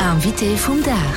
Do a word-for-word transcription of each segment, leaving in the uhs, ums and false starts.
L'invité vum Dach.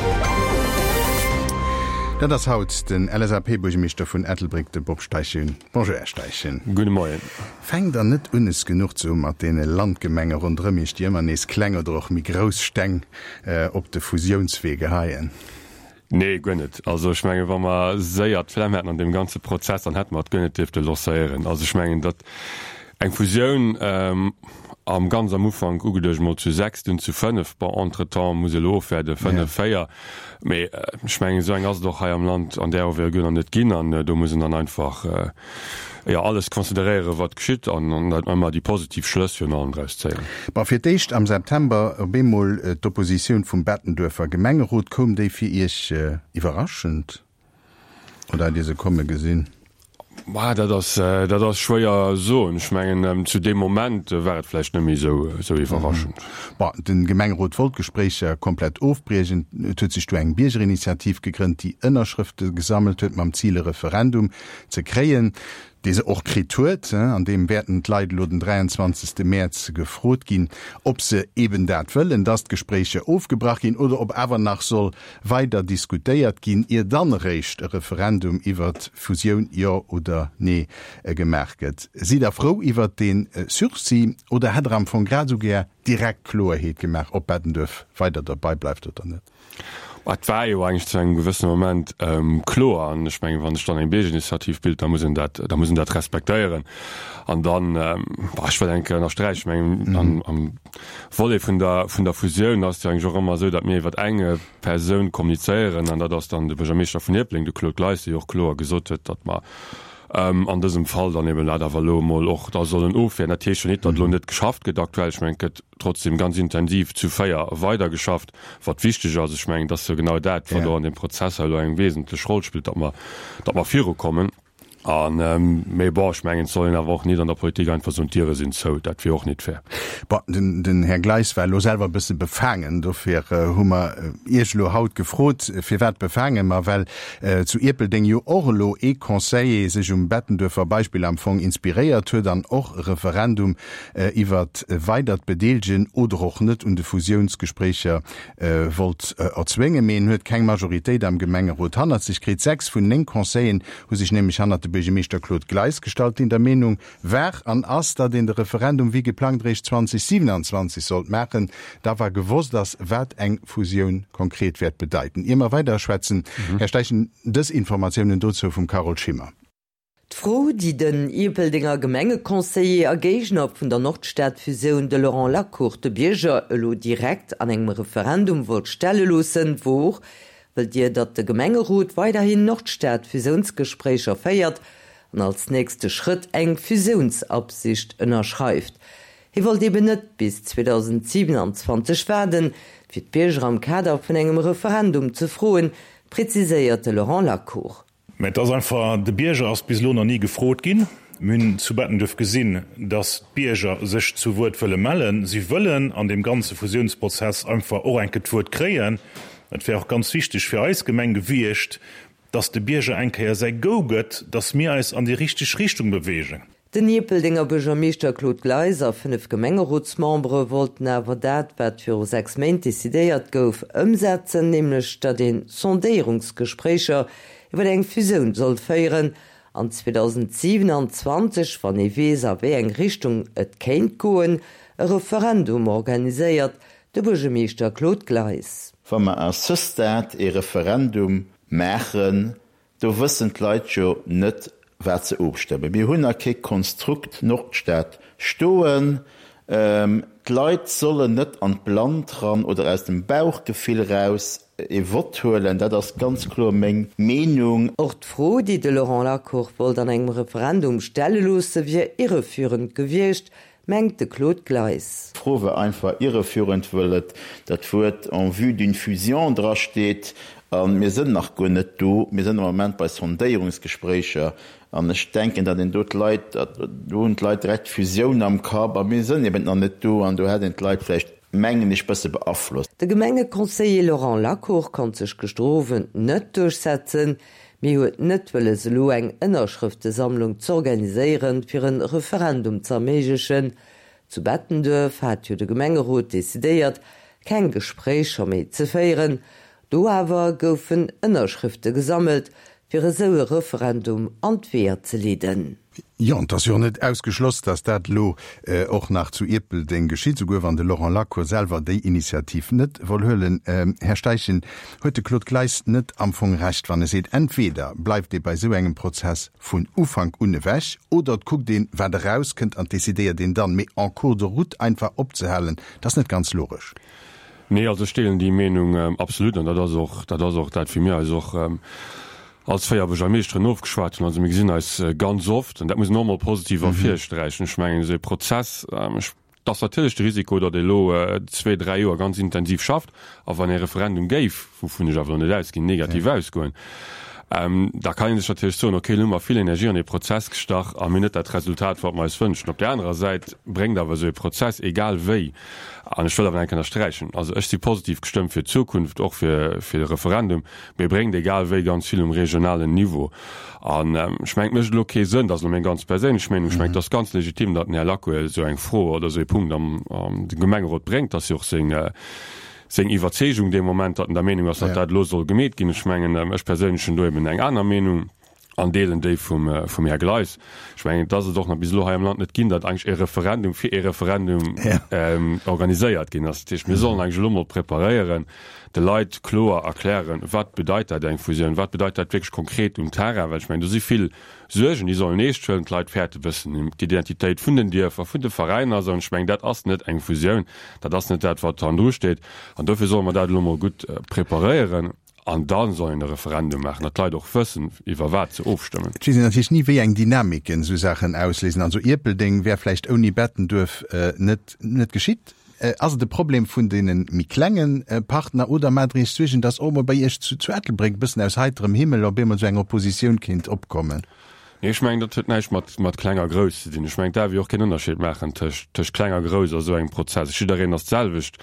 Ja, das haut den L S A P-Burgermeister vun Ettelbrig de Bob Steichen. Bonjour, Herr Steichen. Guten Morgen. Fängt da net unes genug zu mat de Landgemenge rundremmischt Jemmer nees klenger doch mi Grostäng äh, op de Fusionswege haien? Nee, gönnet. Also ich meine, wenn man seiert Flemm hätten an dem ganzen Prozess, dann hätten wir gönnet dürfte lossieren. Also ich meine, dat eng Fusion ähm, am ganz am Ufang ugedeich mal zu sechs und zu fünf, bei entretemps muss lo werden fünf Feier. Me äh, ich meine, so eng as doch hier am Land an der wir gönner net gehen, an da muss dann einfach äh, ja alles konsideieren, wat geschieht, an und dann immer die positiv Schlüsse für anderes zählen. Bei für dich am September bemol äh, d'Opposition vom Bettendorfer Gemengerot kom de für ich äh, überraschend oder diese komme gesehen. War da das äh, da das schwer so ich mein, ähm, zu dem Moment äh, wäret vielleicht nämlich so so überraschend. Mhm. Bah, den Gemengerot Volksgespräch äh, komplett aufbregen tut sich eng Biergerinitiativ gegründet, die Innerschriften gesammelt hue am Ziele Referendum zu kreen. Diese auch krituet, äh, an dem werden Leidlo den dreiundzwanzigsten März gefrot gin, ob se eben dat willen, dass Gespräche aufgebracht gin oder ob aber nach soll weiter diskutiert gin, ihr dann recht Referendum iwwer Fusion ja oder nee äh, gemerket. Sie da froh iwwer den äh, Sursi oder hat am von Graduger direkt Chlorheet gemerkt, ob Bettendorf weiter dabei bleibt oder nicht. Et war jo eigentlich zu einem gewissen Moment ähm, klar an ich meine, wenn ich dann ein Bürgerinitiativ bild, da muss dat da muss dat respektieren an dann ähm, war ich denke nach Streich ich mein, mhm. an, am Wolle von der von der Fusion hast du eigentlich auch immer so, dat mir wat enge Person kommunizieren an das dann der Bürgermeister von Ebling de Claude Gleis auch klar gesot hat, dat man Ähm, an diesem Fall dann eben leider mal auch da sollen of natürlich schon nicht dat mhm. nicht geschafft gedacht weil ich mein, trotzdem ganz intensiv zu feier weiter geschafft wat wichtig also ich mein, dass so genau dat ja. verloren den Prozess ein wesentlich Rolle spielt dat man dat man vier kommen an ähm, méi Barschmengen sollen awer auch nie an der Politik einfach so Tiere sind so dat wir auch nicht fair. Ba, den, den Herr Gleis war lo selber bisse befangen dofir äh, hummer Ilo haut gefrot fir wat befangen ma well äh, zu Ipel den jo Orlo e Conseil sech um Bettendorfer Beispiel am Fong inspiriert hue dann och Referendum äh, iwwer äh, weitert bedeelgin oder och net und de Fusionsgesprächer äh, wollt äh, erzwinge men huet keng Majoritéit am Gemengerot han sich krit sechs vun eng Conseillen wo sich nämlich han Bürgermeister Claude Gleis gestaltet in der Meinung, wer an Asta den der Referendum wie geplant recht zwanzig siebenundzwanzig sollt machen, da war gewusst, dass Wert eng Fusion konkret wird bedeuten. Immer weiter schwätzen, mhm. Herr Steichen, das Informationen dazu von Carol Schimmer. Frau, die den Ipeldinger Gemengekonseiller ergegen op vun der Nordstadtfusion de Laurent Lacour de Bierger lo direkt an engem Referendum wollt stelle losen, wo weil dir dat de Gemengerot weiterhin Nordstaat-Fusionsgesprächer feiert und als nächste Schritt eng Fusionsabsicht ënnerschreift. Hi wollt eben net bis zweitausendsiebenundzwanzig werden, fir d Bierger am Kader vun engem Referendum zu frohen, präziséierte Laurent Lacour. Met das einfach de Bierger as bis lo noch nie gefrot gin. Mün zu betten dürf gesinn, dass Bierger sech zu Wort wëlle mellen. Sie wollen an dem ganzen Fusionsprozess einfach auch ein Getwurt kreen. Et wär auch ganz wichtig für Eisgemeng gewircht, dass de Bierger enkeer se go gëtt, dass mir eis an die richtige Richtung bewegen. Den Ipeldinger Bürgermeister Claude Gleiser fünf Gemengerotsmembre wollten awer dat wat für sechs Main desideiert gouf umsetzen, nämlich dat den Sondierungsgesprächer über eng Fusion soll feieren an zweitausendsiebenundzwanzig van E Weser wie eng Richtung et kenint goen e Referendum organisiert de Bürgermeister Claude Gleis. Wenn man als Systat e Referendum machen, do wëssen Leiit jo net wat ze opstemme. Wie hunn ke Konstrukt Nordstaat stoen, ähm, Leiit sollen net an Land ran oder aus dem Bauchgefühl raus e Wort holen, dat das ganz klar még Menung. Ort froh, die de Laurent Lacour wollt an engem Referendum stellelose wie irreführend gewircht, mengt de Claude Gleis. Prowe einfach irreführend wëllet, dat wurt en vue d'une Fusion dra steht, an mir sind nach go net do, mir sind im Moment bei Sondierungsgesprächer, an ich denken, dat den dort Leiit, dat du und Leiit recht Fusion am Kap, aber mir sind eben an net do, an du hat den Leiit vielleicht Mengen nicht besser beabflusst. De Gemengekonseiller Laurent Lacour kann sich gestroven net durchsetzen, mir huet net wëlle se lo eng Innerschriftesammlung zu organisieren fir een Referendum zu ermeiglichen. Zu Bettendorf hat jo de Gemengerot desideiert, kein Gespräch méi ze féieren. Do awer goufen ënnerschrifte gesammelt fir e soe Referendum anwehr ze leden. Ja, und das ja net ausgeschloss, dass dat lo äh, auch nach zu Irpel den geschieht, so go an de Laurent Lacour selber de Initiativ net woll höllen. Ähm, Herr Steichen, heute Claude Gleis net am Fong recht, wann er seht, entweder bleibt de bei so engem Prozess vun Ufang une wäch oder guckt den, wer der rauskennt an desideiert den dann mit en cours de route einfach opzehellen. Das ist net ganz logisch. Nee, also stehlen die Meinung ähm, absolut, und dat auch dat auch dat für mir also auch, ähm, als feier meestre aufgeschwart also mir gesinn als äh, ganz oft und dat muss normal positiv mhm. firstreichen schmengen se Prozess ähm, das natürlichchte Risiko dat de lo äh, zwei drei Joer ganz intensiv schafft a wann e Referendum geif wo vun ich aber net negativ ja. ausgoen. Ähm, da kann ich natürlich so okay immer viel Energie an den Prozess gestach am Minute das Resultat wat man wünschen. Auf der anderen Seite bringt aber so ein Prozess egal wie an Stelle aber kann er streichen. Also ist die positiv gestimmt für Zukunft auch für für das Referendum. Wir bringen egal wie ganz viel im regionalen Niveau. Und ähm, schmeckt mir okay Sinn, dass man ganz persönlich schmeckt schmeckt mhm. das ganz legitim, dass Herr Lacour so ein froh oder so ein Punkt am, am den Gemengerot bringt, dass sie auch singen. Äh, seg Iwerzegung de moment dat der Menung was ja. dat los soll gemet gin schmengen ech perschen do eng aner Menung an Deelen déi vum vum Herr Gleis schwngen dat se doch na bis lo ha am Land net ginn, dat eng e Referendum fir e Referendum ja. ähm, organiséiert gin asich mir mhm. sollen eng Lummer preparieren de Leiit klo erklären wat bedeit dat eng Fusiun wat bedeit dat wg konkret um Terra weil ich mein du si viel Sugen die sollen neestellen Leiit fährtte wissen die Identität vun den Dir vu de Ververeiner so schwng dat ass net eng Fusiun dat das net dat wat an durchsteht an dafür soll man dat Lummer gut äh, preparieren an dann sollen ein Referendum machen dat Leiit doch fëssen iwwer wat ze aufstimmen nie wie eng Dynamiken so Sachen auslesen also Irpelding wer vielleicht oni betten durf äh, net net geschieht. Also de Problem vun denen mi klengen äh, Partner oder Madrid zwischen das Ober bei ihr zu, zu Ettel bringt bis aus heiterem Himmel ob immer so eng Opposition kind opkommen. Nee, ich mein, dat neich mat mat klenger Größe ich mein, da wie auch keinen Unterschied machen tech klenger Größer so eng Prozess ich darin das selwicht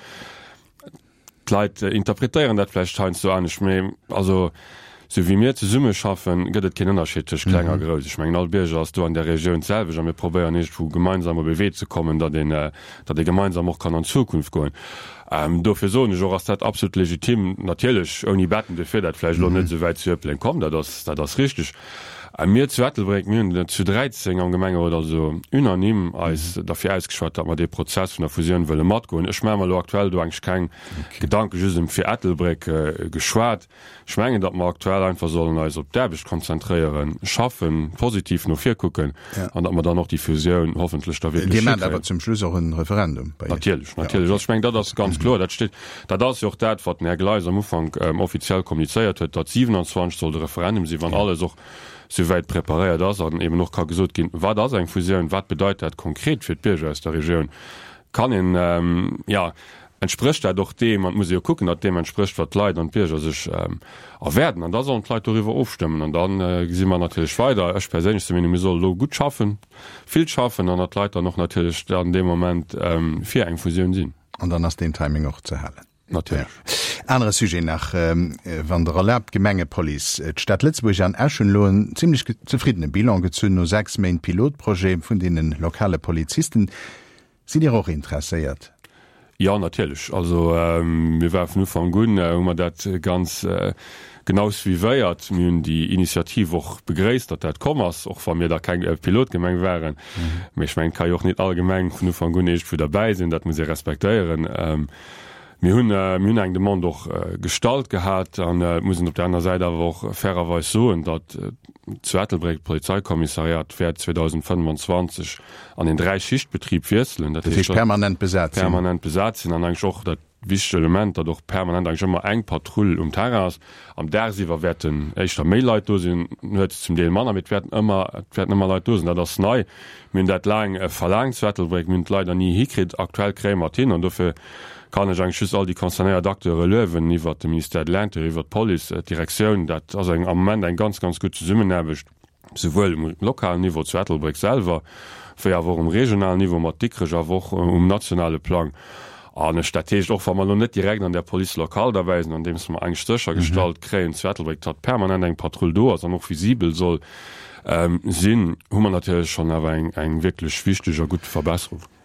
Leiit äh, interpretieren dat vielleicht hein so an ich mein, also so wie mir ze Summe schaffen gëtt kein Unterschied klenger mhm. Größe ich mein, Alberger hast du an der Region selber mir probieren nicht wo gemeinsamer bewe zu kommen da den äh, dat der gemeinsam auch kann an Zukunft goen ähm, dofir so dat absolut legitim natürlich oni betten defir dat vielleicht mhm. net so weit zu kommen da das da das richtig Äh, mir zu Ethelbreg myn zu dreizehn am Gemenge oder so unanim als mhm. dafür ausgeschwat, dat man de Prozess von der Fusion wëlle mat goen. Ech schmmer lo aktuell du eigentlich kein okay. Gedanke jusem fir Ethelbreg äh, geschwaart. Schmengen dat man aktuell einfach sollen als op derbeg konzentriieren, schaffen, positiv no fir gucken an ja. dat man dann noch die Fusion hoffentlich da aber zum Schluss auch ein Referendum. Natürlich, natürlich. Ja, okay. schmengt dat das ganz mhm. klar. Dat steht da das auch dat wat Herr Gleis am Ufang ähm, offiziell kommuniziert huet, dat siebenundzwanzig soll de Referendum sie waren ja. alle so soweit präpariert das an eben noch ka gesot gin war das eng Fusion wat bedeutet dat konkret fir d Bürger aus der Region kann in ähm, ja entspricht er doch dem man muss ja gucken dat dem entspricht wat Leiit an Bürger sich ähm, erwerden an da soll Leiit darüber aufstimmen an dann äh, si man natürlich weiter ech persönlich soll lo gut schaffen viel schaffen an dat Leiit noch natürlich an dem moment ähm, fir eng Fusion sinn an dann aus dem Timing auch zu hellen. Natürlich. Ja. Andere Sujet nach ähm, van der erlaubt Gemengepoli. Stadt Lützburg an Eschenlohn ziemlich ge- zufriedene Bilan gezünn no sechs Main Pilotprojekt von denen lokale Polizisten sind ihr auch interessiert. Ja natürlich also ähm, wir werfen nur von Gun äh, um dat ganz äh, genauso wie weiert myn die Initiative auch begräst dat dat kommmers auch von mir da kein äh, Pilotgemeng wären mhm. ich mein kann auch nicht allgemein nur von Gun für dabei sind dat muss sie respektieren ähm, mir hunn myn eng de Mann doch äh, Gestalt gehabt an äh, muss op der anderen Seite aber auch fairerweis so dat äh, zu Ethelbreg Polizeikommissariat fährt zweitausendfünfundzwanzig an den drei Schichtbetrieb wirselen dat permanent besetzt permanent besetzt an eng auch dat wichtig Element dat doch permanent eng immer eng Patrouille um Terras am der siwer wetten echtter Mailleitdosinn hue zum Deel Mann mit werden immer werden immer Leidosen dat das nei myn dat lang äh, verlangt zu Ethelbreg münd leider nie hikrit aktuell krämer hin an dafür kann ich eigentlich all die konzernéier Akteure löwen iwwer dem Minister Land iwwer Poli Direktion dat as eng am moment eng ganz ganz gut Summen erwischt sowohl im lokalen Niveau zu Ethelbreg selber fir ja wo um regionalen Niveau mat dickerer woch um nationale Plan an strategisch auch war man net direkt an der Poli lokal daweisen an dem man eng stöcher Gestalt mhm. kräen zu Ethelbreg hat permanent eng Patrouille do as noch visibel soll ähm, sinn hu man natürlich schon awer eng eng wirklich wichtiger gut Verbesserung.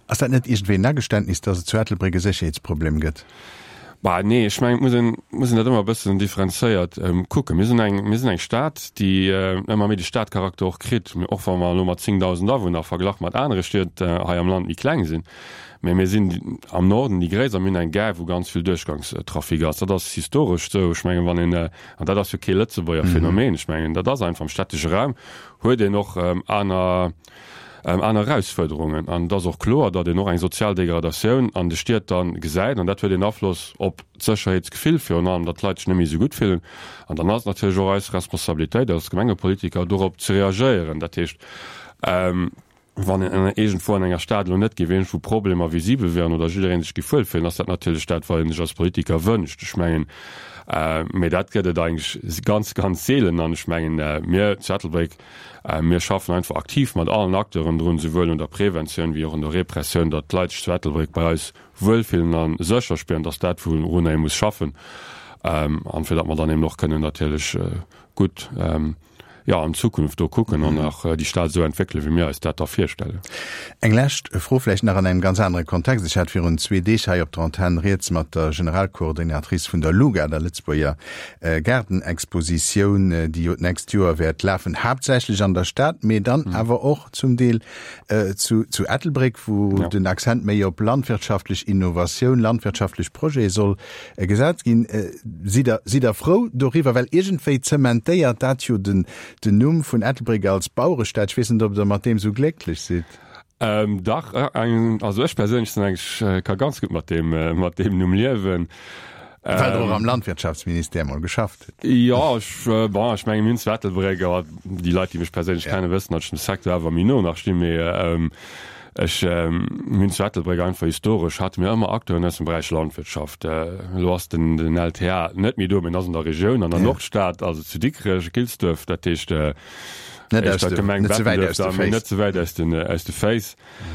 Ass dat net irgendwie nageständnis, dat se zu Ethelbrücke Sicherheitsproblem gëtt. Bah, nee, ich mein, muss muss net immer bisschen differenziiert ähm, gucken. Wir sind eng eng Staat, die äh, immer mit die Stadtcharakter auch krit, auch wenn man nur zehntausend Einwohner vergleich mit andere Städte äh, am Land nicht klein sind. Aber wir sind am Norden die Gräser mit ein Ge, wo ganz viel Durchgangstrafik ist. Das ist historisch so. Ich meine, wenn in äh, und das ist für kein Lützeburger mhm. Phänomen. Ich meine, das ist einfach im städtischen Raum. Heute noch ähm, einer Ähm, an Herausforderungen an das auch klar, dat de noch eng Sozialdegradationun an de Stiert dann gesäit an dat hue den Abfluss op Zcherheitsgefil fir an dat Leiit nemmi so gut fillen an dann hast natürlich als Responsabilitéit als Gemengepolitiker dorop zu reagieren dat heißt, ähm, wann en egent vor enger Staat net gewinn wo Probleme visibel werden oder sich gefull finden, dass dat natürlich Staat weil nicht als Politiker wünscht schmengen. Uh, méi dat gët eigentlich ganz ganz seelen an schmengen uh, mir Zettelbrick uh, mir schaffen einfach aktiv mat allen Akteuren run se wëllen der Prävention wie auch an der Repression dat Leiit Zettelbrick bei uns wëllfilm an secher speieren dat dat vu run muss schaffen um, anfir dat man dann eben noch können natürlich uh, gut um, ja an Zukunft do gucken an nach äh, die Staat so entwickle wie mir als dat vierstelle. Englächt frohfläch nach an einem ganz anderen Kontext. Ich hat fir un zwei D op der Antenne Reets mat der Generalkoordinatrice vun der Luga der Litzboer äh, Gärtenexposition, äh, die näst Joer werd lafen hauptsächlich an der Stadt, me dann mhm. aber auch zum Deel äh, zu, zu Ethelbrick, wo ja. den Akzent méi op landwirtschaftlich Innovation, landwirtschaftlich Projekt soll äh, gesagt gin äh, sie da, sie da froh doiwwer, well egentéi zementéiert dat jo den den Numm vun Ethelbrick als Bauerstadt wissen, ob der mat dem so glücklich sieht. Ähm, Dach äh, ein, also ich persönlich eigentlich äh, kann ganz gut mit dem äh, mit dem Numm leben. Ähm, am Landwirtschaftsministerium mal geschafft. Ja, ich, äh, boah, ich meine, Münz Ethelbrick, die Leute, die mich persönlich ja. keine wissen, hat schon gesagt, aber mir nur nach Stimme. Ähm, Ich ähm, Münz Ethelbrick einfach historisch hat mir immer aktuell im Bereich Landwirtschaft. Äh, du hast den, den L T H nicht mehr du in der Region, an der ja. Nordstadt, also zu Dickrich, Kilsdorf, das ist äh, nicht so weit aus den Face.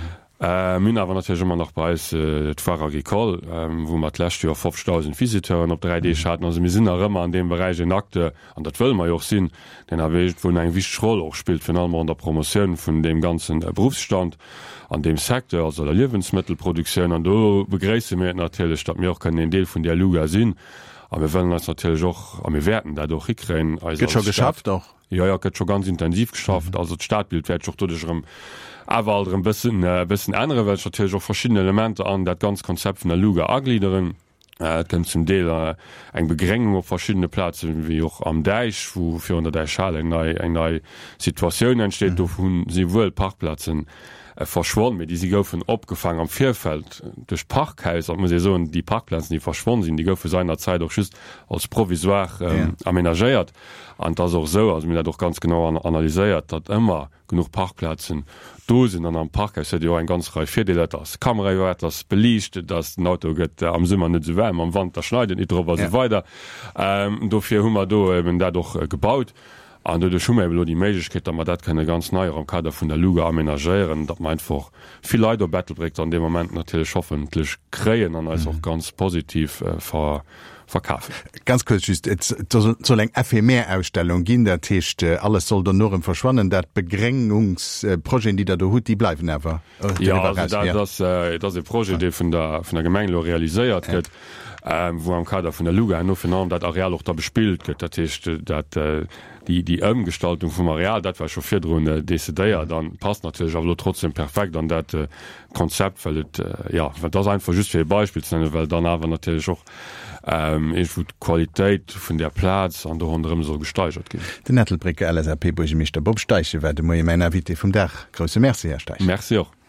Äh, Min aber natürlich immer noch bei äh, Pfarrer Agricole, ähm, wo man lächt ja fünftausend Visiteuren op drei D schaden. Also wir sind auch immer an dem Bereich in Akte, an dat will man ja auch sinn, den er wo eng wichtig Rolle auch spielt für allem an der Promotion von dem ganzen äh, Berufsstand, an dem Sektor, also der Lebensmittelproduktion. Und da begräse mir natürlich, dass wir auch keinen Teil von der Luga sind. Aber wir wollen das natürlich auch, aber wir werden dadurch hinkriegen. Also geht schon geschafft auch? Ja, ja, geht schon ganz intensiv geschafft. Mhm. Also das Stadtbild wird schon durch aber ein bisschen, äh, bisschen andere, weil natürlich auch verschiedene Elemente an das ganze Konzept von der Luga angliedern. Es äh, gibt zum Teil äh, eine Begrengung auf verschiedene Plätze, wie auch am Deich, wo für unter der Schale eine neue, eine neue Situation entsteht, mhm. wo sie wohl Parkplätze äh, verschwunden sind, die sie goufen abgefangen am Vierfeld durch Parkhäuser, muss ich sagen, die Parkplätze, die verschwunden sind, die goufen seiner Zeit auch just als provisor ähm, ja. aménagiert. Und das auch so, also mir hat doch ganz genau analysiert, dass immer genug Parkplätze do sind an am Park se ja ein ganz reif Vierdeel das Kamera das belicht, dass ein Auto geht äh, am Summer net so wärm am Wand der schneidet nicht drüber ja. so weiter. Ähm, dofir hummer do eben dadurch äh, gebaut. An de Schumme die Meigkeet, man dat kann ganz neier am Kader vun der Luga aménagieren, dat meint vor viel Leider Battlebrick an dem moment natürlich hoffentlich kreien an als mhm. auch ganz positiv äh, ver verkaufen. Ganz kurz so eng F Mehr-Ausstellung ginn der Techte alles soll der nur verschwannen, dat Begrengungsprojekt, die da der hut die bleiben ever. Ja, also da, ja. das äh, das Projekt ja. von der von der Gemeinde realisiert ja. ähm, wo am Kader von der Luga nur enorm dat Areal auch da bespielt gëtt, dat heißt, dat äh, die die Ömgestaltung vom Areal, dat war schon vier Runde décidéiert, dann passt natürlich aber trotzdem perfekt an dat äh, Konzept, weil it, äh, ja das einfach just für Beispiel nennen, weil dann aber natürlich auch ähm, ich wo Qualität von der Platz an der anderem so gesteigert gehen. Den Ethelbrick L S R P Bourgmeister Bob Steiche werde moi meiner Wit vom Dach. Große Merci, Herr Steiche. Merci auch.